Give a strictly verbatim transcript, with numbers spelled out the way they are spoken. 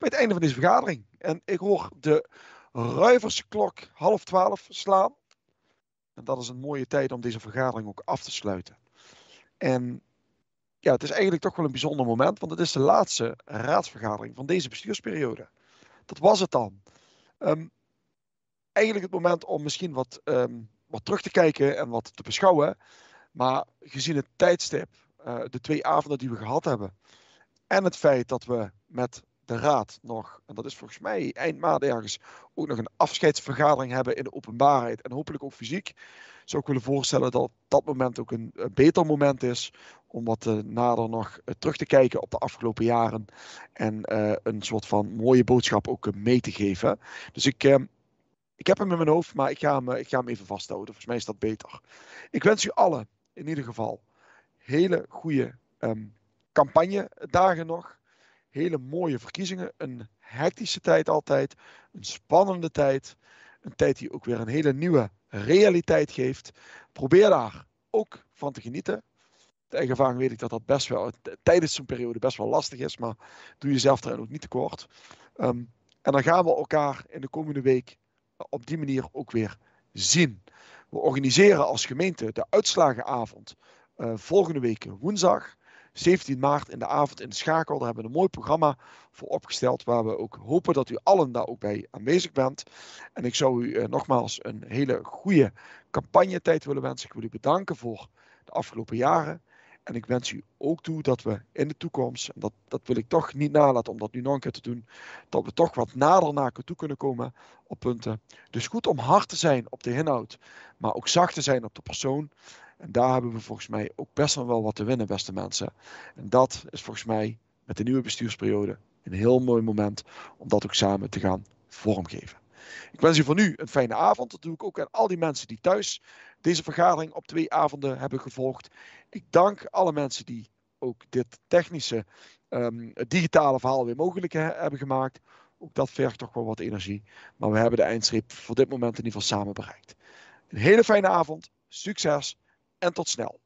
bij het einde van deze vergadering. En ik hoor de ruiversklok half twaalf slaan. En dat is een mooie tijd om deze vergadering ook af te sluiten. En ja, het is eigenlijk toch wel een bijzonder moment, want het is de laatste raadsvergadering van deze bestuursperiode. Dat was het dan. Um, eigenlijk het moment om misschien wat, um, wat terug te kijken en wat te beschouwen. Maar gezien het tijdstip, uh, de twee avonden die we gehad hebben, en het feit dat we met de raad nog, en dat is volgens mij eind maart ergens, ook nog een afscheidsvergadering hebben in de openbaarheid en hopelijk ook fysiek, zou ik willen voorstellen dat dat moment ook een, een beter moment is om wat uh, nader nog uh, terug te kijken op de afgelopen jaren en uh, een soort van mooie boodschap ook uh, mee te geven. Dus ik, uh, ik heb hem in mijn hoofd, maar ik ga hem, uh, ik ga hem even vasthouden. Volgens mij is dat beter. Ik wens u allen in ieder geval hele goede um, campagnedagen nog. Hele mooie verkiezingen. Een hectische tijd altijd. Een spannende tijd. Een tijd die ook weer een hele nieuwe realiteit geeft. Probeer daar ook van te genieten. De eigen ervaring weet ik dat dat best wel tijdens zo'n periode best wel lastig is. Maar doe jezelf erin ook niet tekort. Um, en dan gaan we elkaar in de komende week op die manier ook weer zien. We organiseren als gemeente de uitslagenavond uh, volgende week woensdag. zeventien maart in de avond in de Schakel. Daar hebben we een mooi programma voor opgesteld. Waar we ook hopen dat u allen daar ook bij aanwezig bent. En ik zou u uh, nogmaals een hele goede campagnetijd willen wensen. Ik wil u bedanken voor de afgelopen jaren. En ik wens u ook toe dat we in de toekomst, en dat, dat wil ik toch niet nalaten om dat nu nog een keer te doen, dat we toch wat nader naar elkaar toe kunnen komen op punten. Dus goed om hard te zijn op de inhoud, maar ook zacht te zijn op de persoon. En daar hebben we volgens mij ook best wel wat te winnen, beste mensen. En dat is volgens mij met de nieuwe bestuursperiode een heel mooi moment om dat ook samen te gaan vormgeven. Ik wens u voor nu een fijne avond. Dat doe ik ook aan al die mensen die thuis deze vergadering op twee avonden hebben gevolgd. Ik dank alle mensen die ook dit technische, um, digitale verhaal weer mogelijk he hebben gemaakt. Ook dat vergt toch wel wat energie. Maar we hebben de eindstreep voor dit moment in ieder geval samen bereikt. Een hele fijne avond, succes en tot snel.